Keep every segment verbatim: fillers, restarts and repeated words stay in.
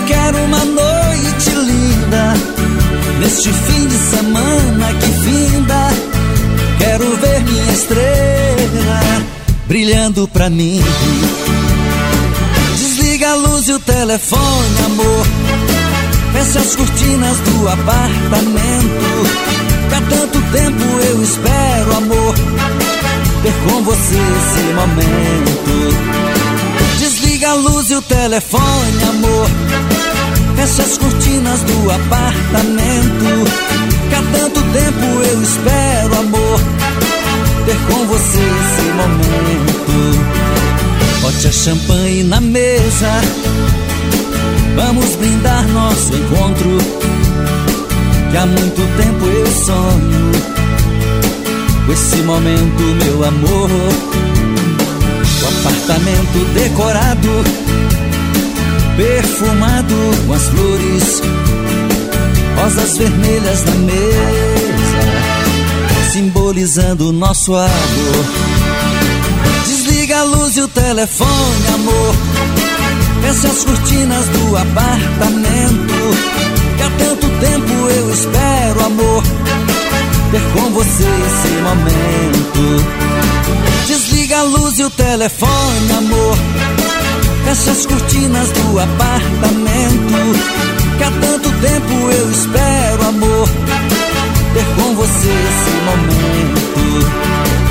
quero uma noite linda, neste fim de semana que finda. Quero ver minha estrela brilhando pra mim. Desliga a luz e o telefone, amor. Fecha as cortinas do apartamento, que há tanto tempo eu espero, amor, ter com você esse momento. Desliga a luz e o telefone, amor. Fecha as cortinas do apartamento, que há tanto tempo eu espero, amor, ter com você esse momento. Bote a champanhe na mesa, vamos brindar nosso encontro, que há muito tempo eu sonho com esse momento, meu amor. O apartamento decorado, perfumado com as flores, rosas vermelhas na mesa, simbolizando o nosso amor. Desliga a luz e o telefone, amor. Fecha as cortinas do apartamento, que há tanto tempo eu espero, amor, ter com você esse momento. Desliga a luz e o telefone, amor. Fecha as cortinas do apartamento, que há tanto tempo eu espero, amor, ter com você esse momento.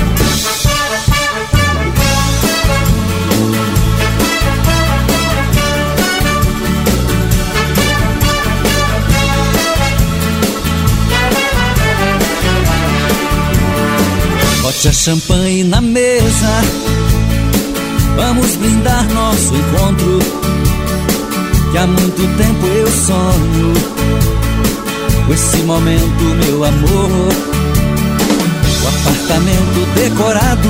Bote a champanhe na mesa, vamos brindar nosso encontro, que há muito tempo eu sonho com esse momento, meu amor. O apartamento decorado,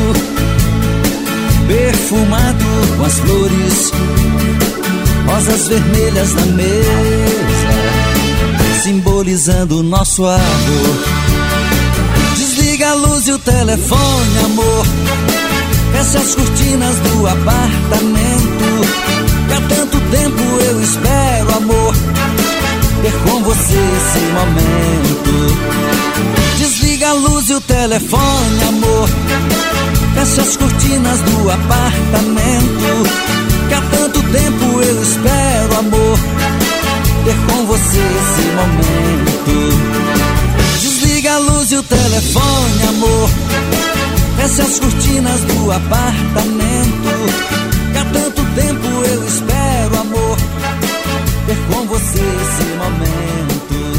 perfumado com as flores, rosas vermelhas na mesa, simbolizando o nosso amor. Desliga a luz e o telefone, amor. Fecha as cortinas do apartamento, que há tanto tempo eu espero, amor, ter com você esse momento. Desliga a luz e o telefone, amor. Fecha as cortinas do apartamento, que há tanto tempo eu espero, amor, ter com você esse momento. Desliga a luz e o telefone, amor. Fecha as cortinas do apartamento, que há tanto tempo eu espero, amor, ter com você esse momento.